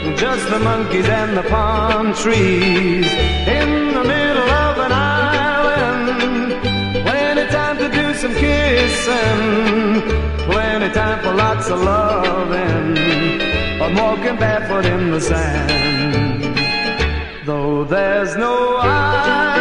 just the monkeys and the palm trees in the middle of an island. Plenty time to do some kissing, plenty time for lots of loving. I'm walking barefoot in the sand, though there's no island